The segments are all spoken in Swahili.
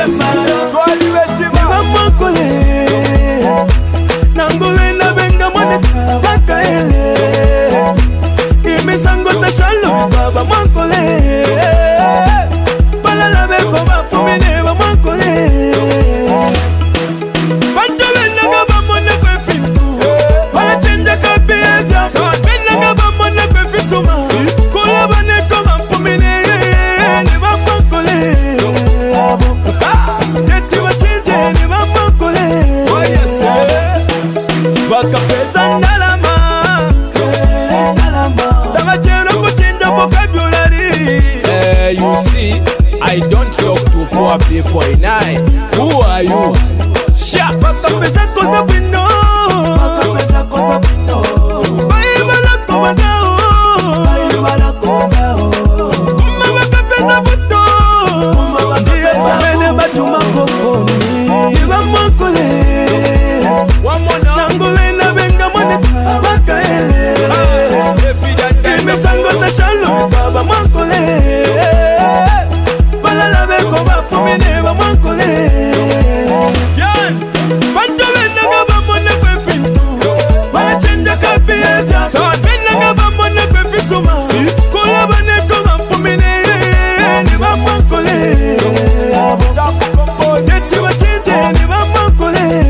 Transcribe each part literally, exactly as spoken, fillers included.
Yes, twali beshima Bamakole Nangule na benga moneka bakaele Imisango tashalo baba makole Balala beko bafumine bamakole Bantole naga bamone kwe fintu Bala chenja ka behavior Benaga bamone kwe fisuma Kola bane koma bafumine Ni bamakole Teti wachinje ni bamakole Bakapesa ndalama Tabachero kuchinja vocabulary. Eh, you see, I don't talk to poor people in I. Who are you? Sha. Bakapesa kosa bino Bakapesa kosa bino Baibala kobazao Baibala kobazao Kuma bakapesa futo Kuma bakapesa mene batuma kofoni Iba makole Wamona Nangule na benga moneka bakaele Imisango tashalo baba makole Balala beko bafumine ba makole Fian Bantole naga bamone kwe fintu Bala chenja ka behavior Benaga bamone kwe fisuma Kola bane koma bafumine Ni ba makole Teti wachinje ni ba makole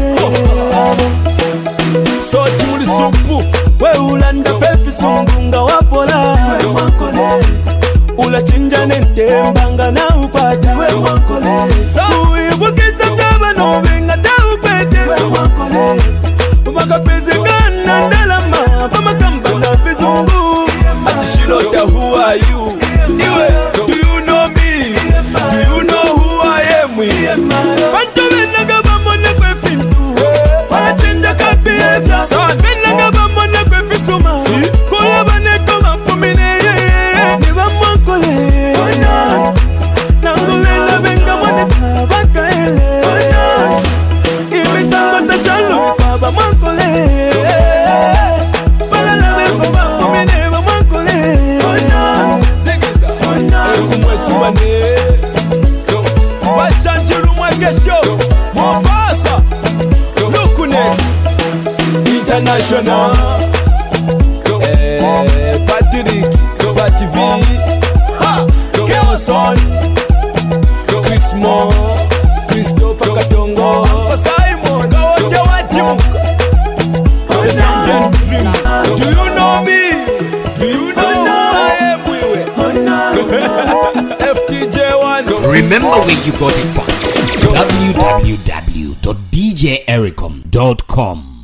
So chimuli sumpu We ulanda fefi sungunga wafola We makole Ula chinja nente mbanga na upate We makole Sa uibukista taba no venga da upete We makole Baka peze kana ndalama Bama kamba na fizungu Ati Shilota, who are you? Iwe, do you know me? Do you know who I am? Bantole naga bamone kwe fintu Wala chinja ka behavior Benaga bamone kwe fisuma Kola bane koma bafumine Ni bamakole Nangule na benga moneka bakaele Imisango tashalo baba makole Balala beko bafumine bamakole Zigiza. Ekumwe subane. Bashanjiru mwekesho. Mofasa. Lukunet. International. Eh, Patrick. Pati V. Ha. Kelson. Chris Mo. Christopher Katongo. Simon. Kawote wachimuka. Do you know me? Do you know who I am? F T J one. Remember where you got it from. w w w dot d j ericom dot com